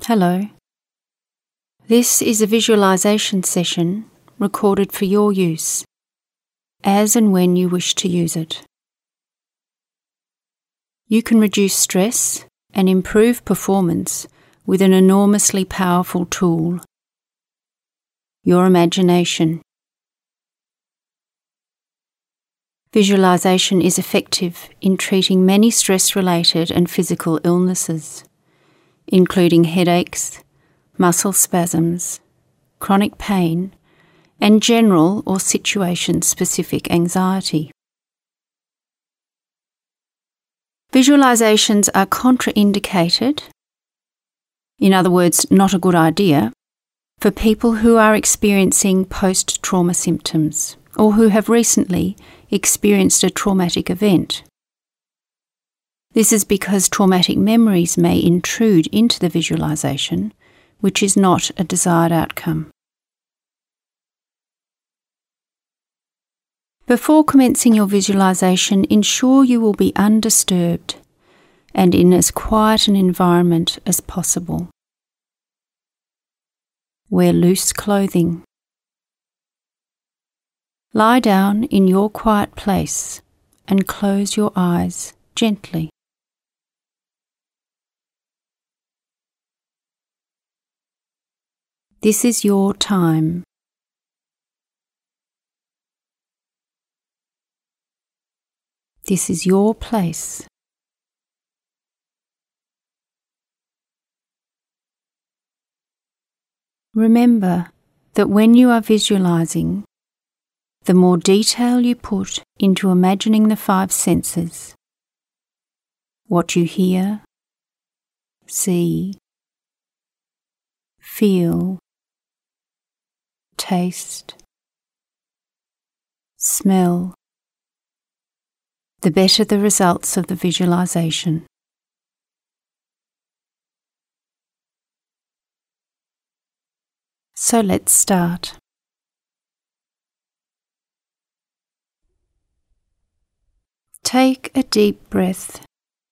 Hello. This is a visualization session recorded for your use, as and when you wish to use it. You can reduce stress and improve performance with an enormously powerful tool: your imagination. Visualization is effective in treating many stress-related and physical illnesses, including headaches, muscle spasms, chronic pain, and general or situation-specific anxiety. Visualizations are contraindicated, in other words, not a good idea, for people who are experiencing post-trauma symptoms or who have recently experienced a traumatic event. This is because traumatic memories may intrude into the visualization, which is not a desired outcome. Before commencing your visualization, ensure you will be undisturbed and in as quiet an environment as possible. Wear loose clothing. Lie down in your quiet place and close your eyes gently. This is your time. This is your place. Remember that when you are visualizing, the more detail you put into imagining the five senses, what you hear, see, feel, taste, smell, the better the results of the visualization. So let's start. Take a deep breath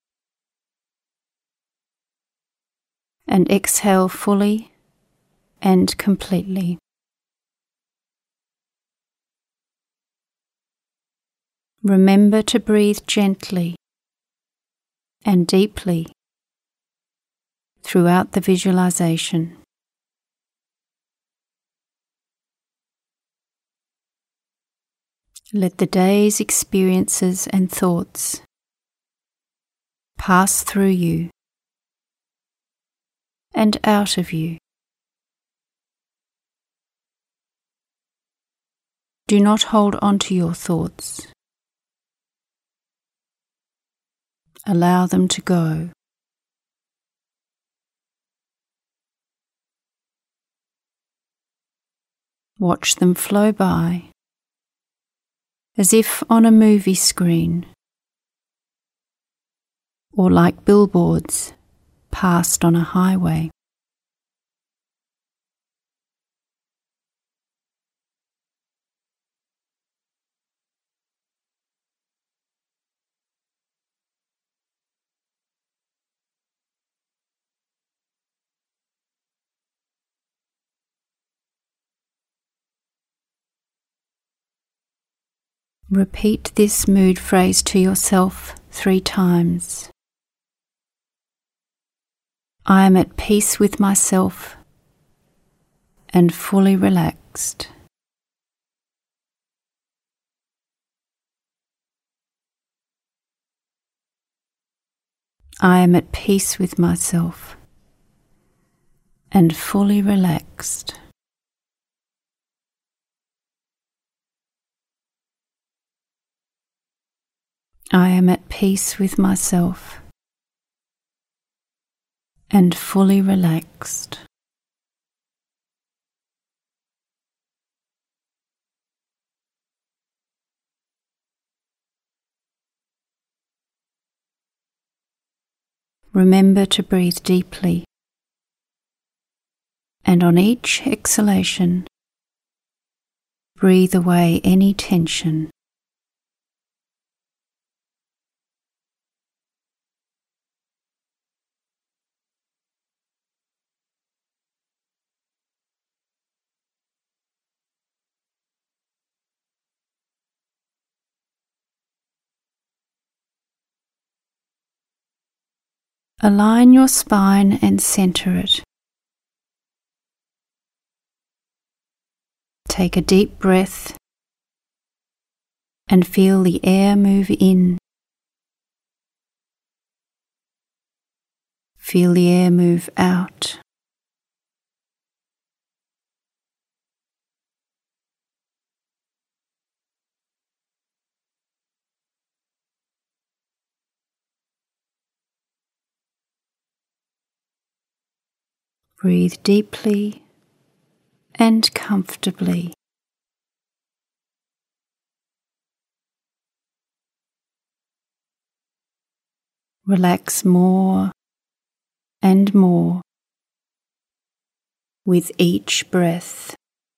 and exhale fully and completely. Remember to breathe gently and deeply throughout the visualization. Let the day's experiences and thoughts pass through you and out of you. Do not hold on to your thoughts. Allow them to go. Watch them flow by, as if on a movie screen, or like billboards passed on a highway. Repeat this mood phrase to yourself 3 times. I am at peace with myself and fully relaxed. I am at peace with myself and fully relaxed. I am at peace with myself and fully relaxed. Remember to breathe deeply, and on each exhalation, breathe away any tension. Align your spine and center it. Take a deep breath and feel the air move in. Feel the air move out. Breathe deeply and comfortably. Relax more and more with each breath.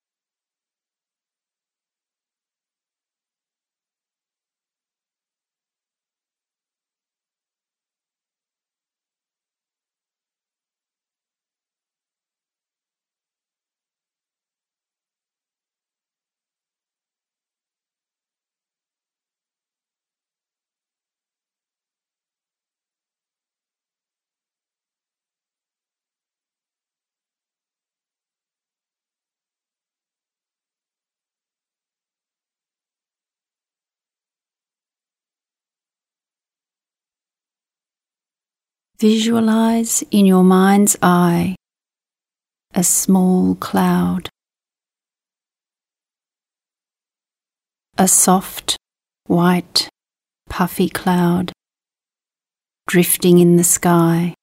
Visualize in your mind's eye a small cloud, a soft, white, puffy cloud drifting in the sky.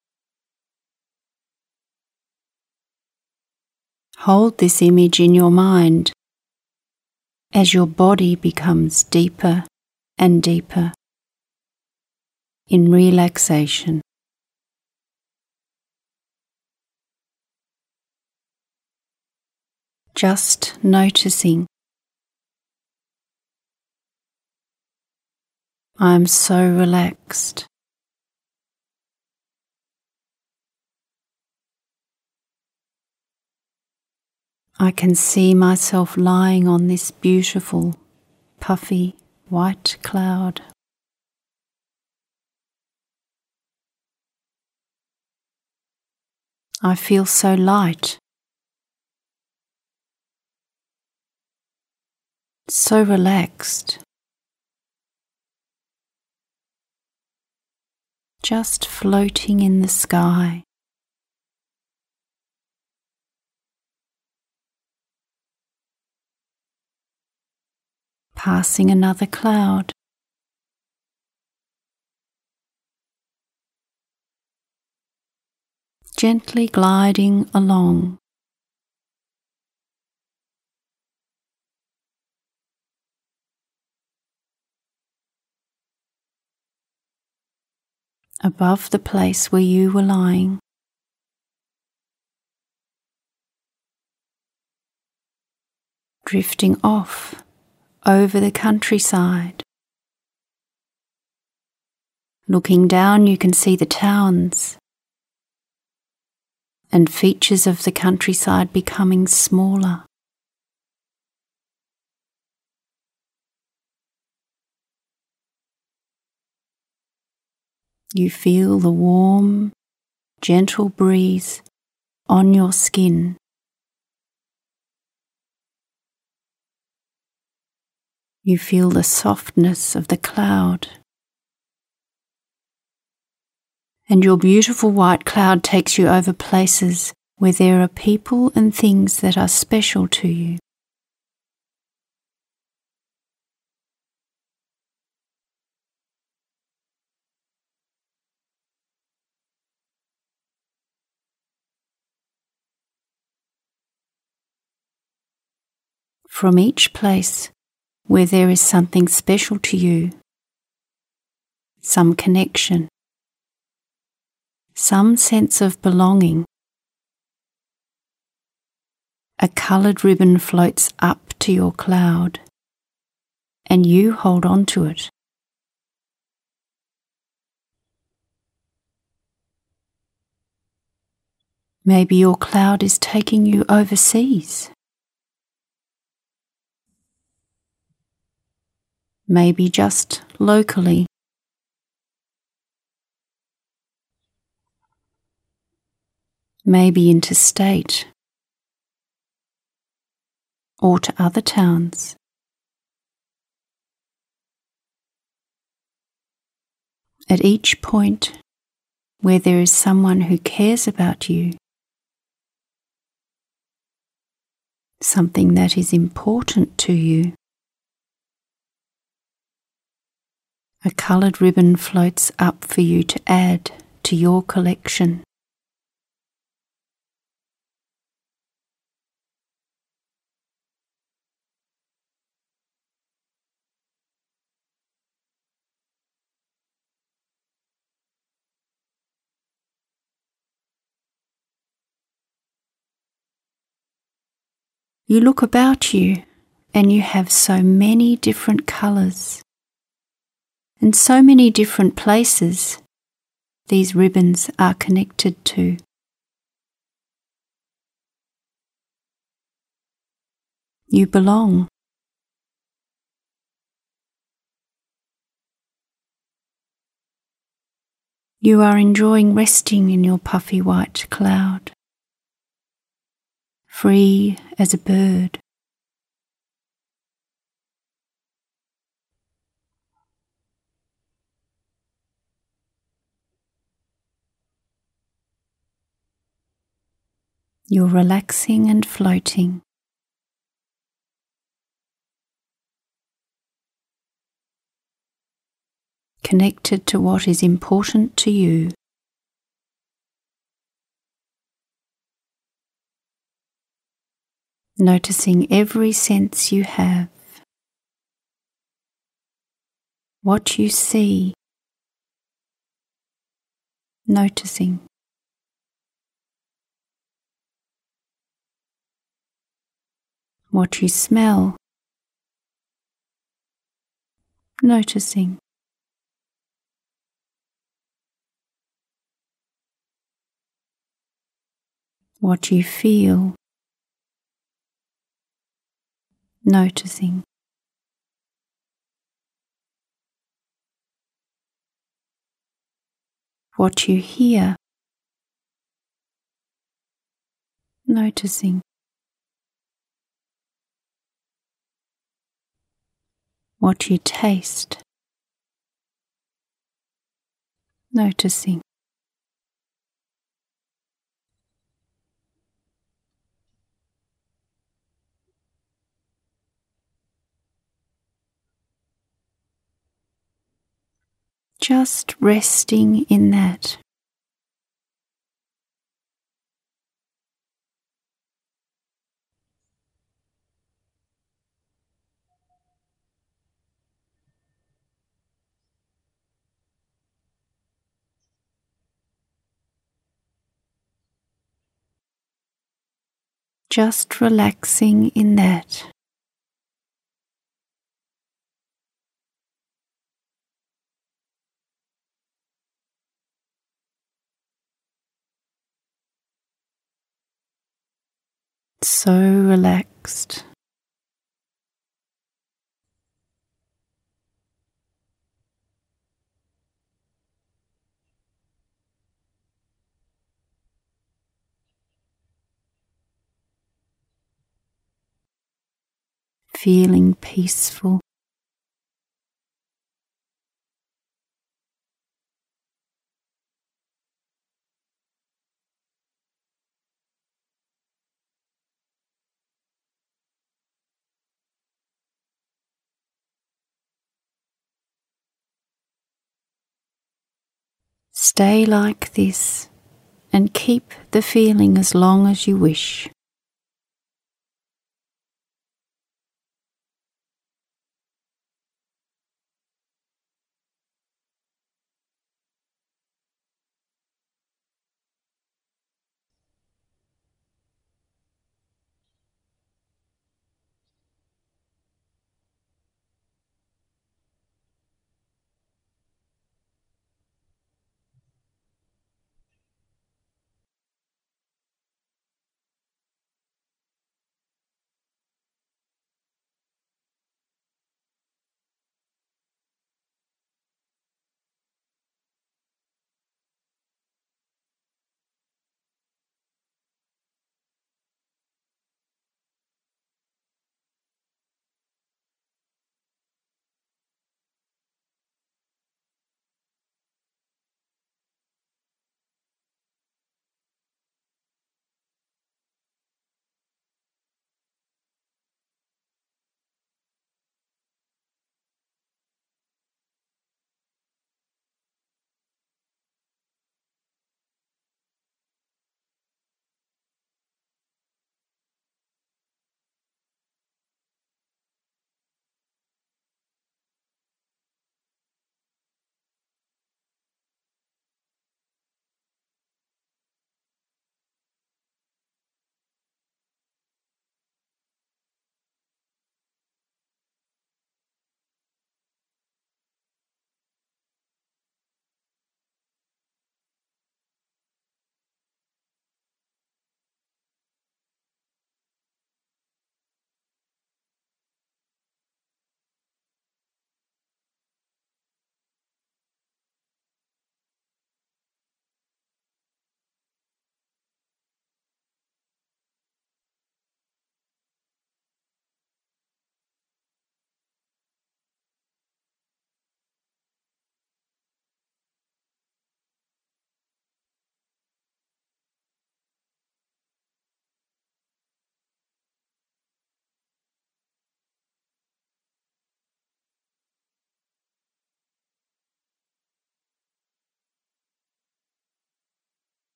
Hold this image in your mind as your body becomes deeper and deeper in relaxation. Just noticing. I'm so relaxed. I can see myself lying on this beautiful, puffy, white cloud. I feel so light, so relaxed, just floating in the sky. Passing another cloud. Gently gliding along. Above the place where you were lying. Drifting off over the countryside. Looking down, you can see the towns and features of the countryside becoming smaller. You feel the warm, gentle breeze on your skin. You feel the softness of the cloud. And your beautiful white cloud takes you over places where there are people and things that are special to you. From each place where there is something special to you, some connection, some sense of belonging, a coloured ribbon floats up to your cloud, and you hold on to it. Maybe your cloud is taking you overseas. Maybe just locally. maybe interstate or to other towns. At each point where there is someone who cares about you, something that is important to you, a coloured ribbon floats up for you to add to your collection. You look about you and you have so many different colours and so many different places these ribbons are connected to. You belong. You are enjoying resting in your puffy white cloud, free as a bird. You're relaxing and floating. Connected to what is important to you. Noticing every sense you have, what you see, noticing. What you smell, noticing. What you feel, noticing. What you hear, noticing. What you taste, noticing. Just resting in that. Just relaxing in that. So relaxed. Feeling peaceful. Stay like this and keep the feeling as long as you wish.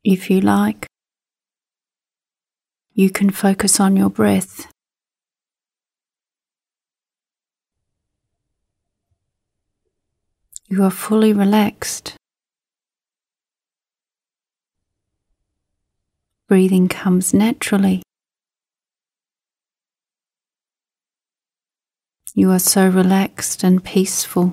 If you like, you can focus on your breath. You are fully relaxed. Breathing comes naturally. You are so relaxed and peaceful.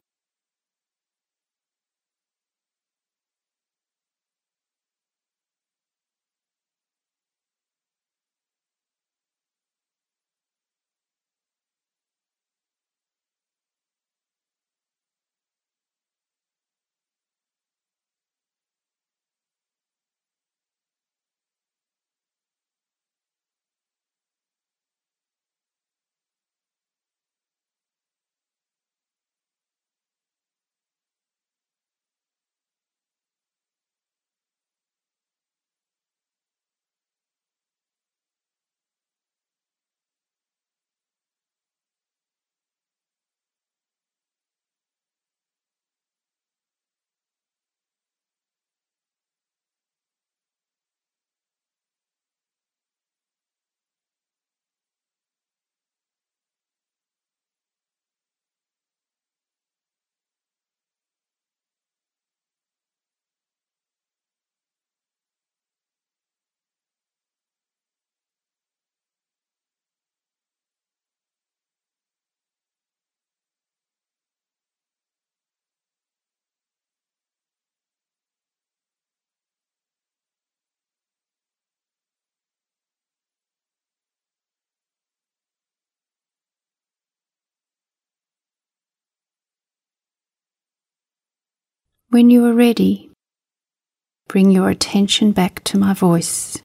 When you are ready, bring your attention back to my voice,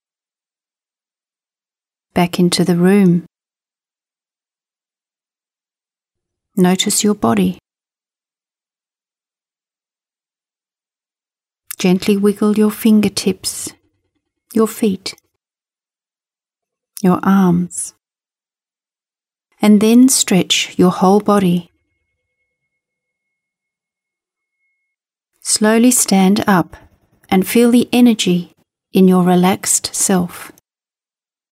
back into the room. Notice your body. Gently wiggle your fingertips, your feet, your arms, and then stretch your whole body. Slowly stand up and feel the energy in your relaxed self.